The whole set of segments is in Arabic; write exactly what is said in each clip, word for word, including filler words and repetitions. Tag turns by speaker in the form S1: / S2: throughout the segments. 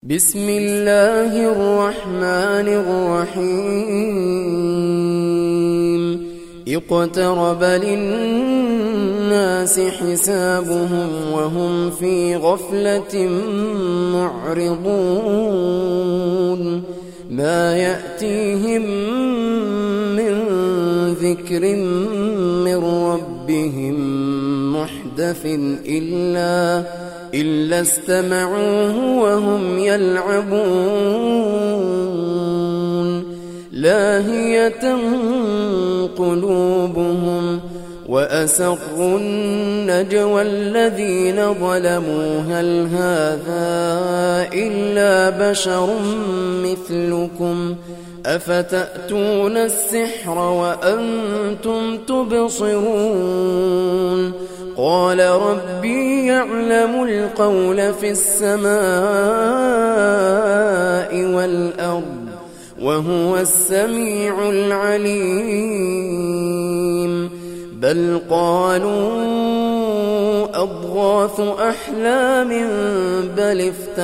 S1: بسم الله الرحمن الرحيم اقترب للناس حسابهم وهم في غفلة معرضون ما يأتيهم من ذكر من ربهم محدث إلا إلا استمعوه وهم يلعبون لاهية قلوبهم وأسروا النجوى الذين ظلموا هل هذا إلا بشر مثلكم أفتأتون السحر وأنتم تبصرون قال ربي يعلم القول في السماء والأرض وهو السميع العليم بل قالوا أضغاث أحلام بل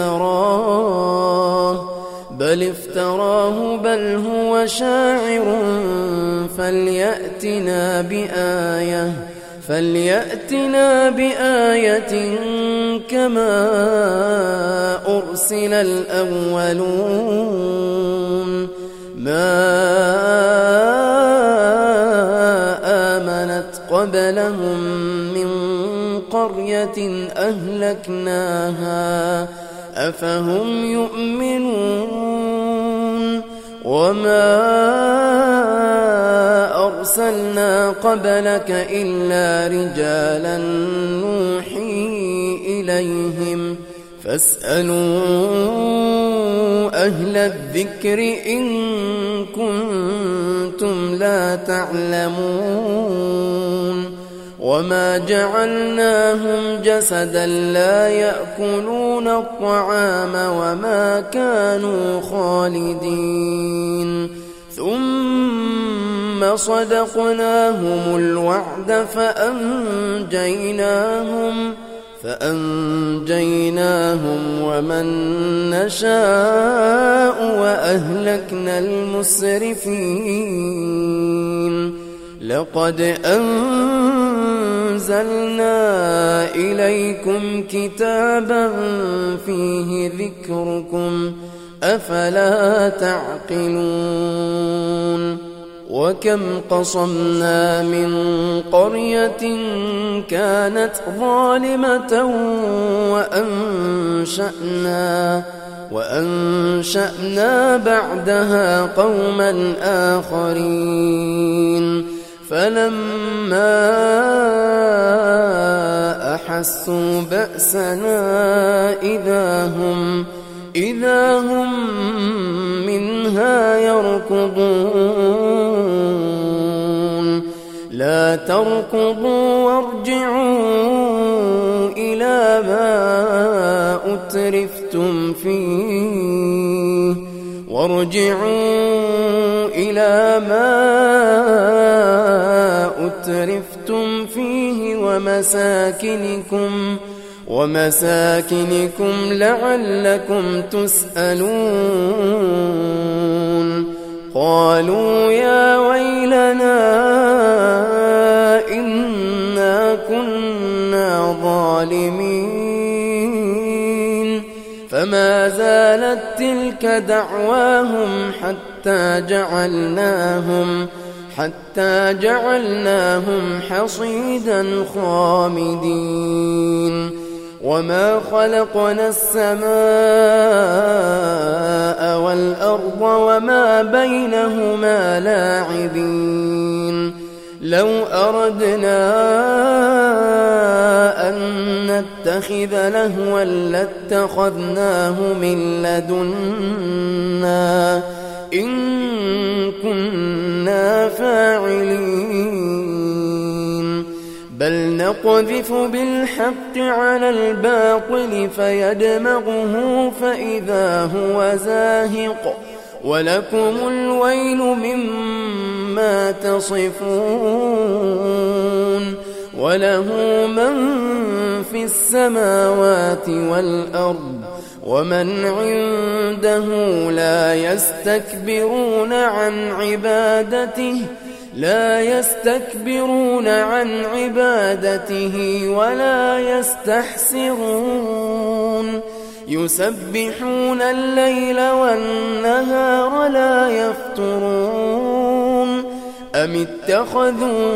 S1: افتراه بل افتراه بل هو شاعر فليأتنا بآية فليأتنا بآية كما أرسل الأولون ما آمنت قبلهم من قرية أهلكناها أفهم يؤمنون وما أرسلنا قبلك إلا رجالا نوحي إليهم فاسألوا أهل الذكر إن كنتم لا تعلمون وما جعلناهم جسدا لا يأكلون الطعام وما كانوا خالدين ثم صدقناهم الوعد فأنجيناهم فأنجيناهم ومن نشاء وأهلكنا المسرفين لقد أنزلنا إليكم كتابا فيه ذكركم أفلا تعقلون وكم قصمنا من قرية كانت ظالمة وأنشأنا وأنشأنا بعدها قوما آخرين فلما أحسوا بأسنا إذا هم إذا هم منها يركضون لا تركضوا وارجعوا إلى ما أترفتم فيه وارجعوا إلى ما أترفتم فيه ومساكنكم ومساكنكم لعلكم تسألون قالوا يا ويلنا إنا كنا ظالمين فما زالت تلك دعواهم حتى جعلناهم حتى جعلناهم حصيدا خامدين وما خلقنا السماء والأرض وما بينهما لاعبين لو أردنا أن نتخذ لهوا لاتخذناه من لدنا إن كنا فاعلين بل نقذف بالحق على الباطل فيدمغه فإذا هو زاهق ولكم الويل مما تصفون وله من في السماوات والأرض ومن عنده لا يستكبرون عن عبادته لا يستكبرون عن عبادته ولا يستحسرون يسبحون الليل والنهار لا يفترون أم اتخذوا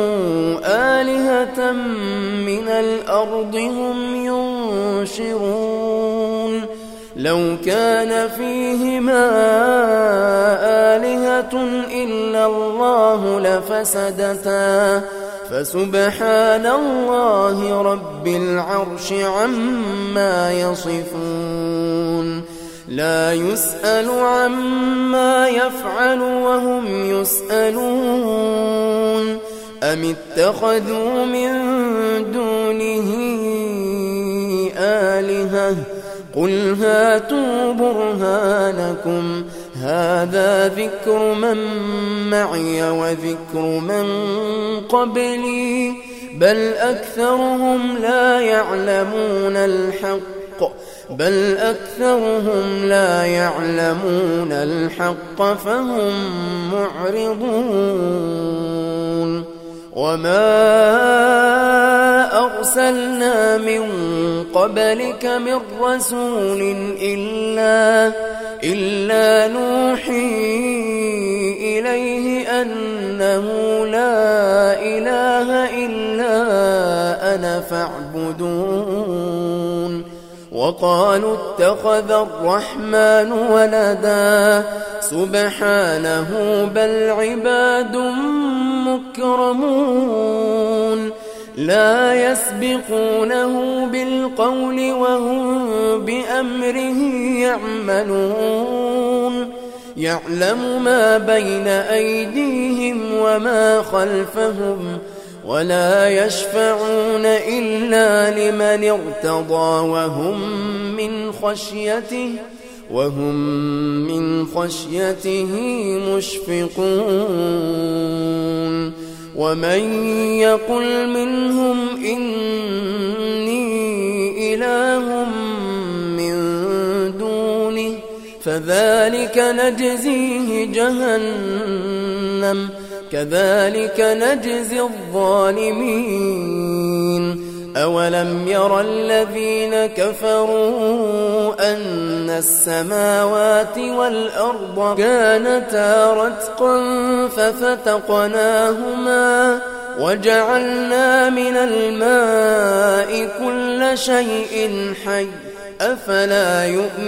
S1: آلهة من الأرض هم ينشرون لو كان فيهما آلهة إلا الله لفسدتا فسبحان الله رب العرش عما يصفون لا يسأل عما يفعل وهم يسألون أم اتخذوا من دونه آلهة قل هاتوا برهانكم هذا ذكر من معي وذكر من قبلي بل أكثرهم لا يعلمون الحق بل أكثرهم لا يعلمون الحق فهم معرضون وما أرسلنا من قبلك من رسول إلا, إلا نوحي إليه أنه لا إله إلا أنا فاعبدون وقالوا اتخذ الرحمن ولدا سبحانه بل عباد مكرمون لا يسبقونه بالقول وهم بأمره يعملون يعلم ما بين أيديهم وما خلفهم ولا يشفعون إلا لمن ارتضى وهم من خشيته وهم من خشيته مشفقون ومن يقل منهم إني إله من دونه فذلك نجزيه جهنم كذلك نجزي الظالمين أولم ير الذين كفروا أن السماوات والأرض كانتا رتقا ففتقناهما وجعلنا من الماء كل شيء حي أفلا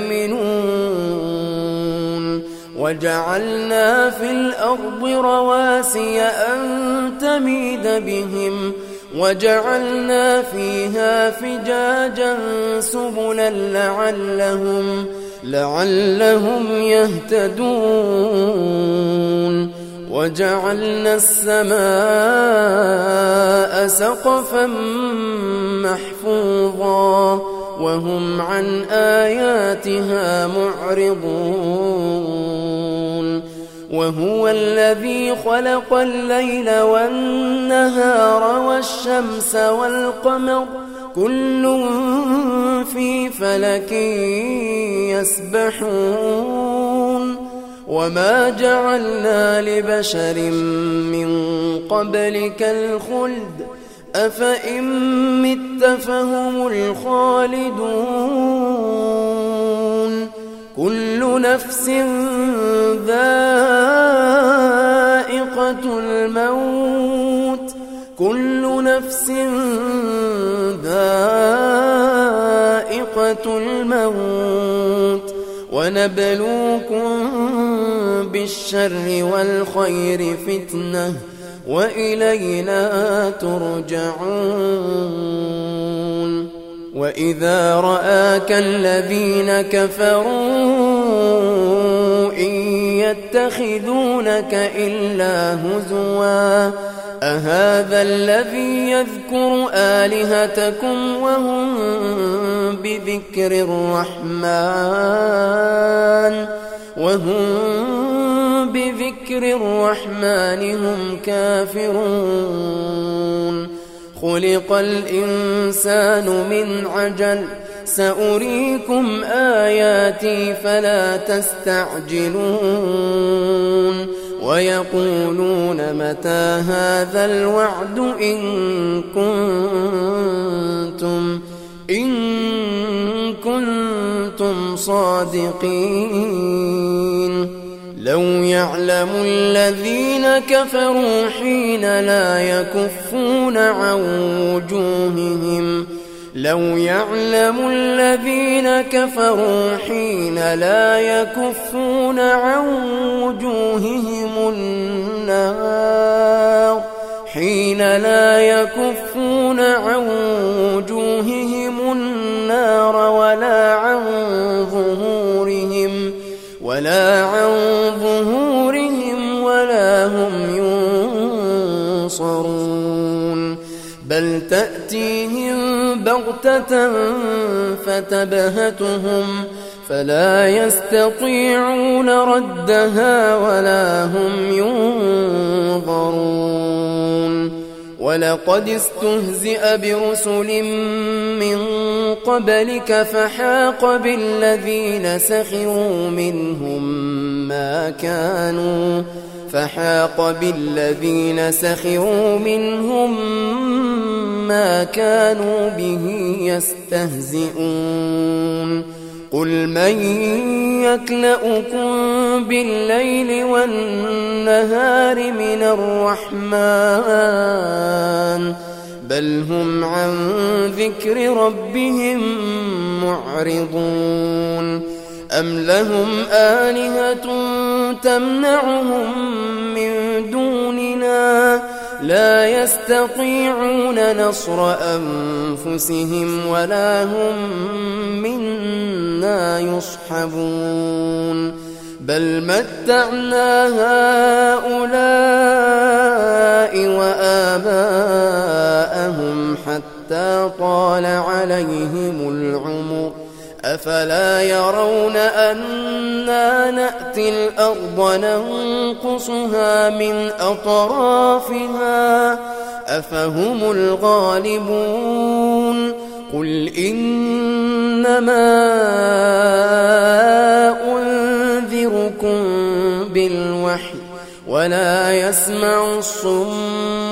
S1: يؤمنون وجعلنا في الأرض رواسي أن تميد بهم وجعلنا فيها فجاجا سبلا لعلهم, لعلهم يهتدون وجعلنا السماء سقفا محفوظا وهم عن آياتها معرضون وهو الذي خلق الليل والنهار والشمس والقمر كل في فلك يسبحون وما جعلنا لبشر من قبلك الخلد أفإن مت فهم الخالدون كل نفس ذائقة الموت كل نفس ذائقة الموت ونبلوكم بالشر والخير فتنة وإلينا ترجعون وإذا رآك الذين كفروا إن يتخذونك إلا هزوا أهذا الذي يذكر آلهتكم وهم بذكر الرحمن وهم بذكر الرحمن هم كافرون خلق الإنسان من عجل سأريكم آياتي فلا تستعجلون ويقولون متى هذا الوعد إن كنتم إن كنتم صادقين لو يعلم الذين كفروا حين لا يكفون عن وجوههم لو يعلم الذين كفروا حين لا يكفون عن وجوههم النار حين لا يكفون عن وجوههم النار ولا عن ظهورهم ولا عن ظهورهم ولا هم ينصرون بل تأتيهم بغتة فتبهتهم فلا يستطيعون ردها ولا هم ينظرون ولقد استهزئ برسل من قبلك فحاق بالذين سخروا منهم ما كانوا فحاق بالذين سخروا منهم ما كانوا به يستهزئون قل من يكلؤكم بالليل والنهار من الرحمن بل هم عن ذكر ربهم معرضون أم لهم آلهة تمنعهم من دوننا لا يستطيعون نصر أنفسهم ولا هم منا يصحبون بل متعنا هؤلاء وآباءهم حتى طال عليهم العمر أفلا يرون أنا نأتي الأرض ننقصها من أطرافها أفهم الغالبون قل إنما أنذركم بالوحي ولا يسمع الصم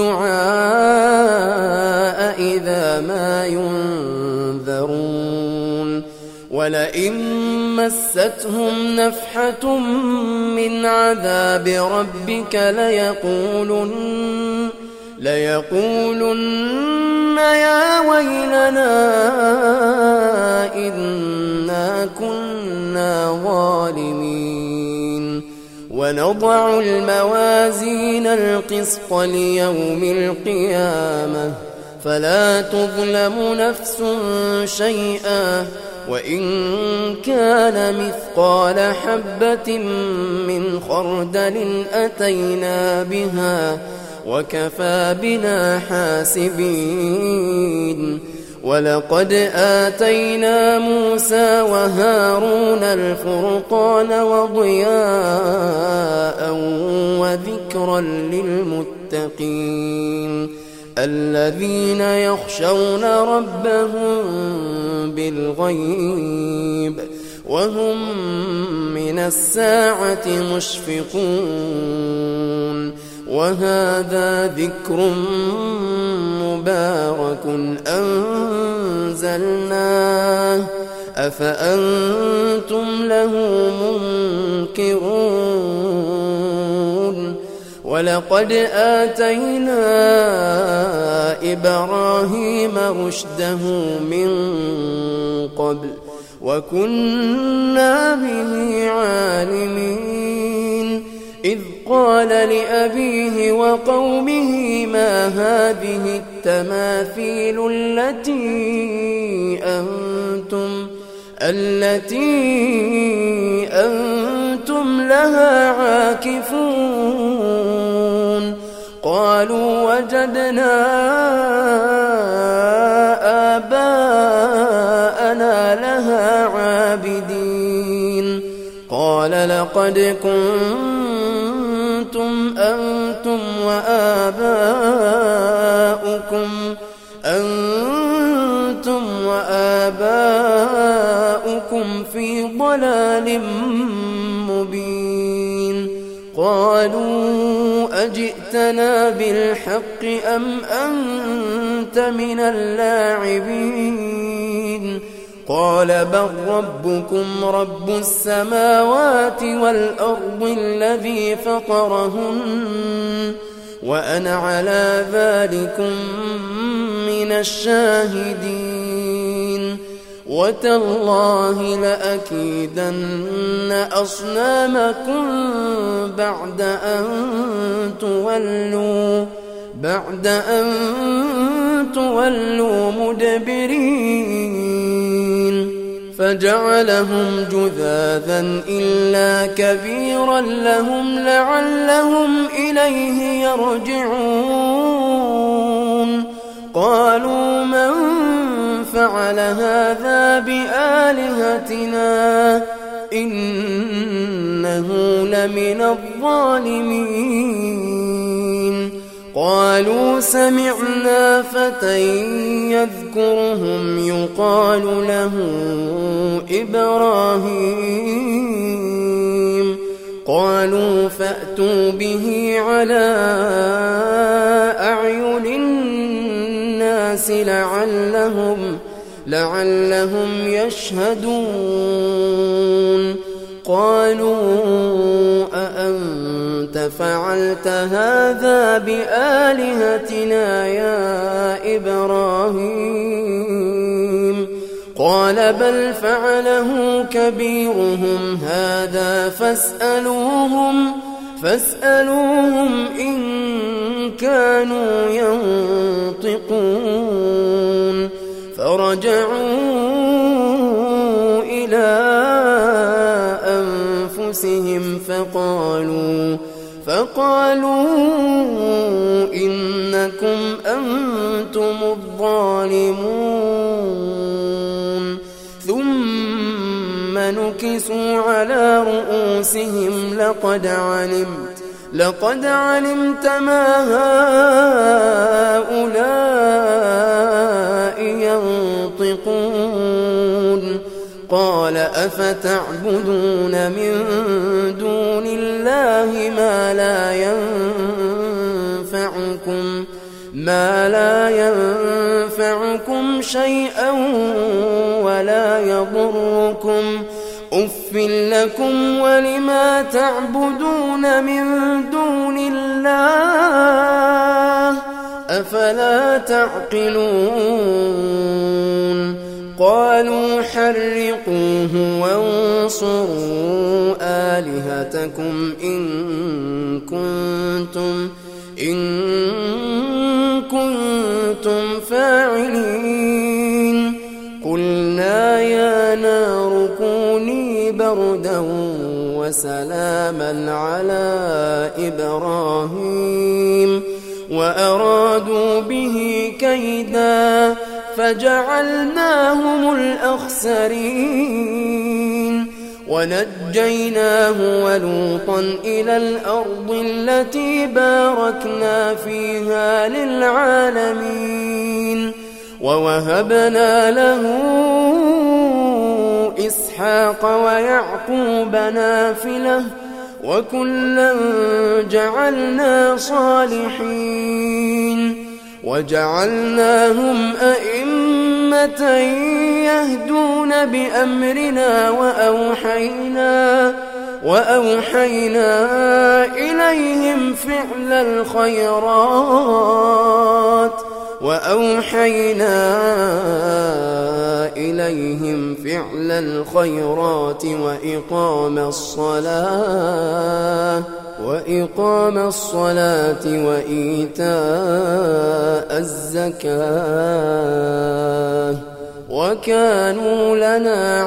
S1: الدعاء إذا ما ينذرون ولئن مستهم نفحة من عذاب ربك ليقولن ليقولن يا ويلنا إنا كنا ظالمين ونضع الموازين القسط ليوم القيامة فلا تظلم نفس شيئا وإن كان مثقال حبة من خردل أتينا بها وكفى بنا حاسبين ولقد آتينا موسى وهارون الفرقان وضياء وذكرا للمتقين الذين يخشون ربهم بالغيب وهم من الساعة مشفقون وهذا ذكر مبارك أنزلناه أفأنتم له منكرون ولقد آتينا إبراهيم رشده من قبل وكنا به عالمين إذ قال لأبيه وقومه ما هذه التماثيل التي أنتم التي أنتم لها عاكفون قالوا وجدنا آباءنا لها عابدين قال لقد كنتم أنتم وآباؤكم أنتم وآباؤكم آباؤكم في ضلال مبين قالوا أجئتنا بالحق أم أنت من اللاعبين قال بل ربكم رب السماوات والأرض الذي فطرهن وأنا على ذلكم من الشاهدين وتالله لأكيدن أصنامكم بعد أن تولوا بعد أن تولوا مدبرين فجعلهم جذاذا إلا كبيرا لهم لعلهم إليه يرجعون قالوا من فعل هذا بآلهتنا إنه لمن الظالمين قالوا سمعنا فتى يذكرهم يقال له إبراهيم قالوا فأتوا به على أعين الناس لعلهم لعلهم يشهدون قالوا أأنت فعلت هذا بآلهتنا يا إبراهيم قال بل فعله كبيرهم هذا فاسألوهم فاسألوهم إن كانوا ينطقون فرجعوا إلى أنفسهم فقالوا فقالوا إنكم أنتم الظالمون ثم نكسوا على رؤوسهم لقد علمت لقد علمت ما هؤلاء ينطقون قال أفتعبدون من دون الله ما لا ينفعكم ما لا ينفعكم شيئا ولا يضركم أف لكم ولما تعبدون من دون الله أفلا تعقلون قالوا حرقوه وانصروا آلهتكم إن كنتم إن كنتم فاعلين قلنا يا نار كوني بردا وسلاما على إبراهيم وأرادوا به كيدا فجعلناهم الأخسرين ونجيناه ولوطا إلى الأرض التي باركنا فيها للعالمين ووهبنا له إسحاق ويعقوب نافلة وكلا جعلنا صالحين وجعلناهم أئمة يهدون بأمرنا وأوحينا وأوحينا إليهم فعل الخيرات وأوحينا إليهم فعل الخيرات وإقام الصلاة وإقام الصلاة وإيتاء الزكاة وكانوا لنا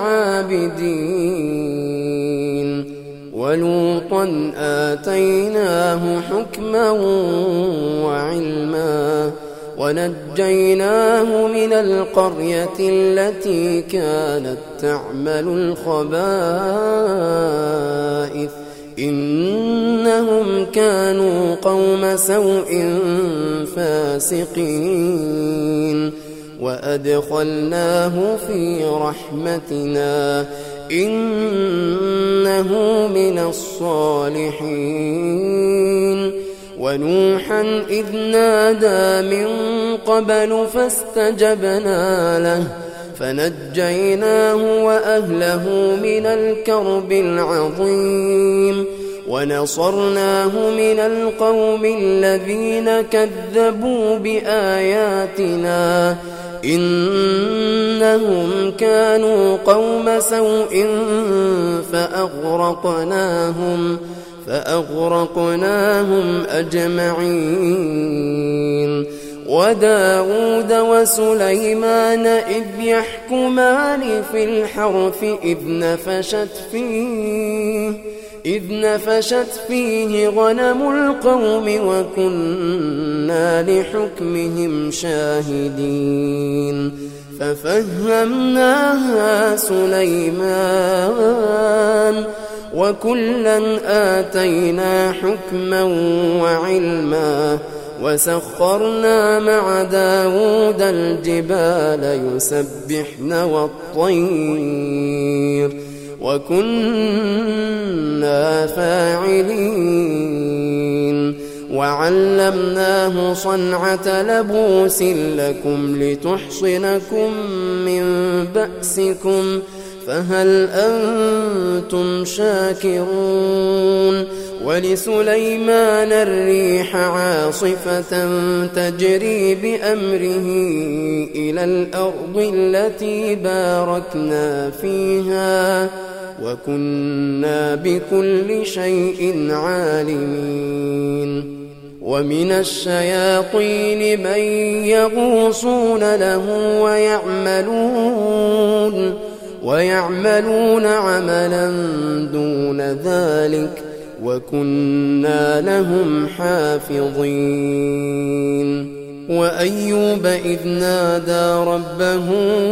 S1: عابدين ولوطا آتيناه حكما وعلما ونجيناه من القرية التي كانت تعمل الخبائث إنهم كانوا قوم سوء فاسقين فأدخلناه في رحمتنا إنه من الصالحين. ونوحا إذ نادى من قبل فاستجبنا له فنجيناه وأهله من الكرب العظيم ونصرناه من القوم الذين كذبوا بآياتنا إنهم كانوا قوم سوء فأغرقناهم فأغرقناهم أجمعين. وداود وسليمان إذ يحكمان في الحرث إذ نفشت فيه إذ نفشت فيه غنم القوم وكنا لحكمهم شاهدين ففهمناها سليمان وكلا آتينا حكما وعلما وسخرنا مع داود الجبال يسبحن والطير وكنا فاعلين. وعلمناه صنعة لبوس لكم لتحصنكم من بأسكم فهل أنتم شاكرون. ولسليمان الريح عاصفة تجري بأمره إلى الأرض التي باركنا فيها وكنا بكل شيء عالمين. ومن الشياطين من يغوصون له ويعملون ويعملون عملا دون ذلك وكنا لهم حافظين. وأيوب إذ نادى ربه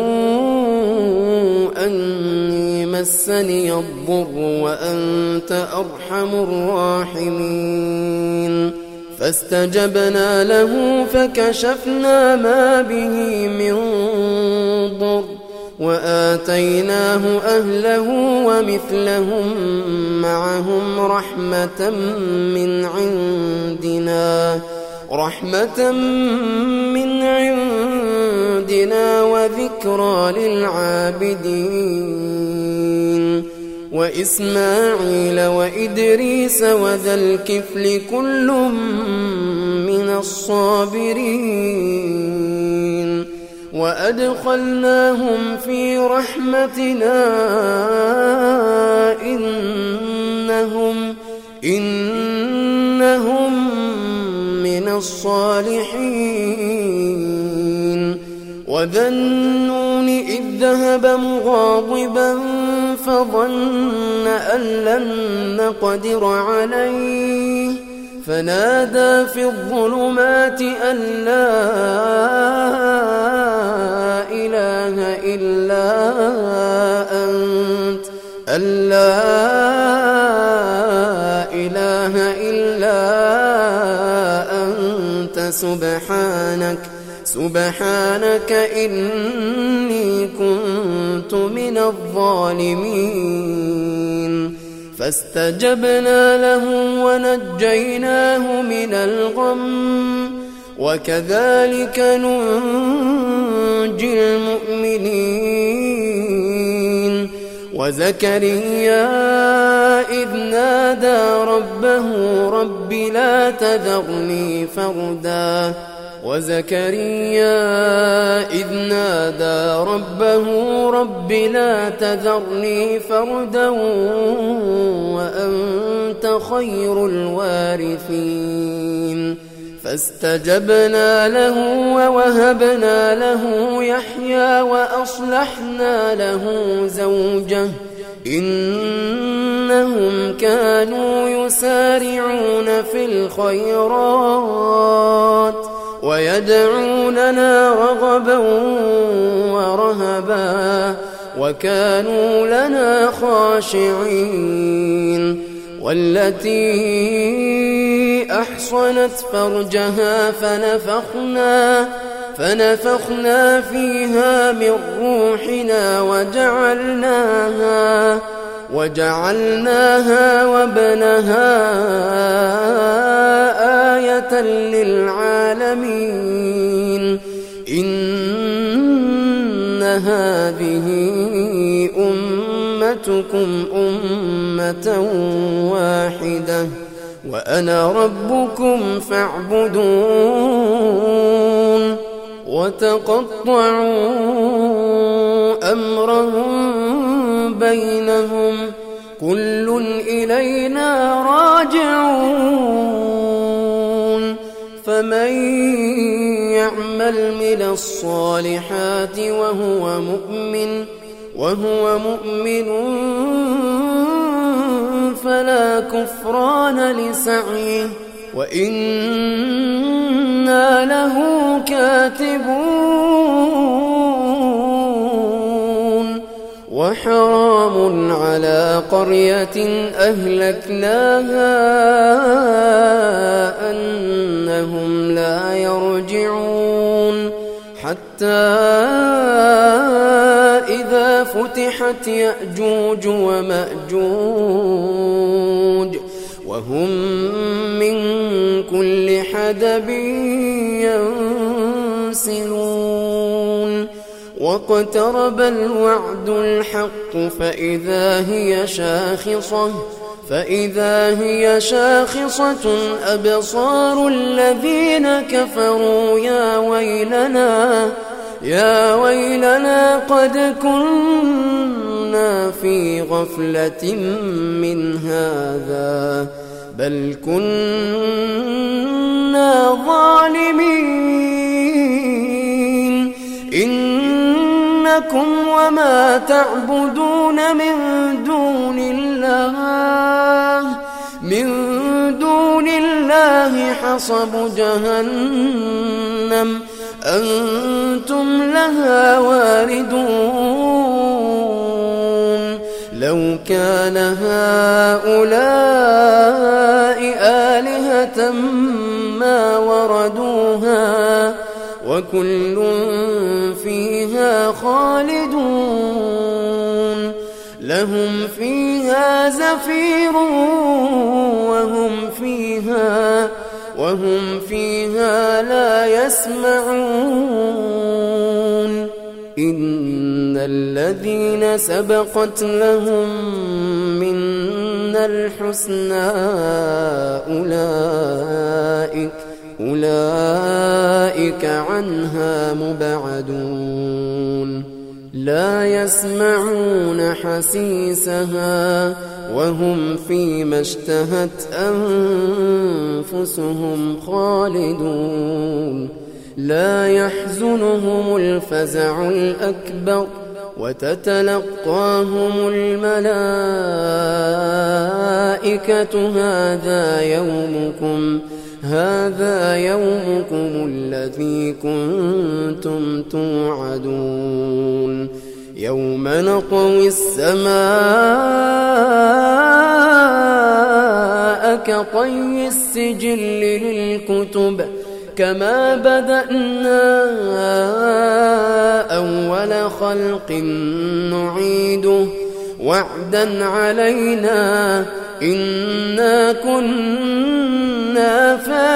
S1: أني مسني الضر وأنت أرحم الراحمين فاستجبنا له فكشفنا ما به من ضر وآتيناه أهله ومثلهم معهم رحمة من عندنا رحمة من عندنا وذكرى للعابدين. وإسماعيل وإدريس وذا الكفل كل من الصابرين وأدخلناهم في رحمتنا إنهم إنهم من الصالحين. وذا النون إذ ذهب مغاضبا فظن أن لن نقدر عليه فنادى في الظلمات أن لا إله إلا أنت أن لا إله إلا أنت سبحانك سبحانك إني كنت من الظالمين. فاستجبنا له ونجيناه من الغم وكذلك ننجي المؤمنين. وزكريا إذ نادى ربه رب لا تذرني فردا وزكريا إذ نادى ربه رب لا تذرني فردا وأنت خير الوارثين فاستجبنا له ووهبنا له يحيى وأصلحنا له زوجه إنهم كانوا يسارعون في الخيرات ويدعوننا رغبا ورهبا وكانوا لنا خاشعين. والتي أحصنت فرجها فنفخنا فنفخنا فيها من روحنا وجعلناها وجعلناها وابنها آية للعالمين إن هذه أمتكم أمة واحدة وأنا ربكم فاعبدون وتقطعوا أمرهم بينهم كل إلينا راجعون فمن يعمل من الصالحات وهو مؤمن وهو مؤمن فلا كفران لسعيه وإنا له كاتبون وحرام على قرية أهلكناها أنهم لا يرجعون حتى إذا فتحت يأجوج ومأجوج وهم من كل حدب ينسلون واقترب الوعد الحق فإذا هي شاخصة فإذا هي شاخصة أبصار الذين كفروا يا ويلنا يا ويلنا قد كنا في غفلة من هذا بل كنا ظالمين إنكم وما تعبدون من دون الله من دون الله حصب جهنم أنتم لها واردون لو كان هؤلاء آلهة ما وردوها وكل فيها خالدون لهم فيها زفير وهم فيها وهم فيها لا يسمعون إن الذين سبقت لهم منا الحسنى أولئك أولئك عنها مبعدون لا يسمعون حسيسها وهم فيما اشتهت أنفسهم خالدون لا يحزنهم الفزع الأكبر وتتلقاهم الملائكة هذا يومكم هذا يومكم الذي كنتم توعدون يوم نطوي السماء كطي السجل للكتب كما بدأنا أول خلق نعيده وعدا علينا إنا كنا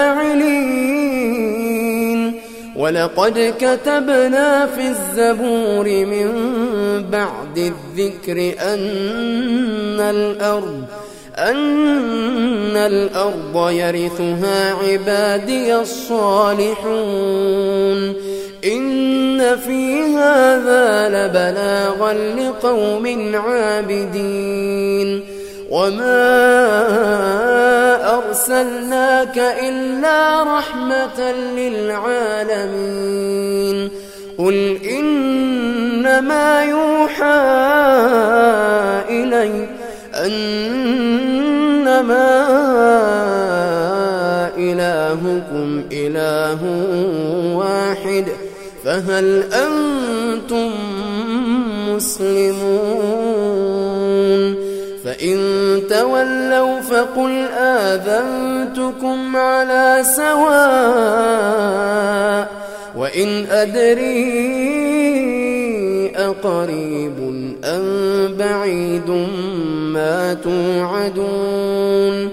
S1: فاعلين ولقد كتبنا في الزبور من بعد الذكر أن الأرض أن الأرض يرثها عبادي الصالحون إن في هذا لبلاغا لقوم عابدين وما أرسلناك إلا رحمة للعالمين قل إنما يوحى إلي أنما إلهكم إله واحد فهل أنتم مسلمون فإن تولوا فقل آذنتكم على سواء وإن أدري أقريب أم بعيد ما توعدون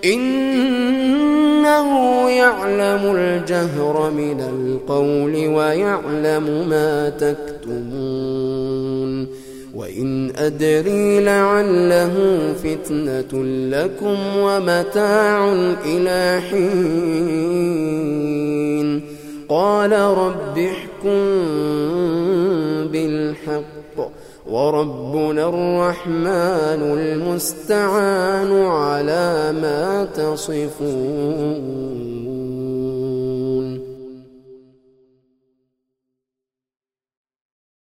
S1: إنه يعلم الجهر من القول ويعلم ما تكتمون وإن أدري لعله فتنة لكم ومتاع إلى حين قال رب احكم بالحق وربنا الرحمن المستعان على ما تصفون.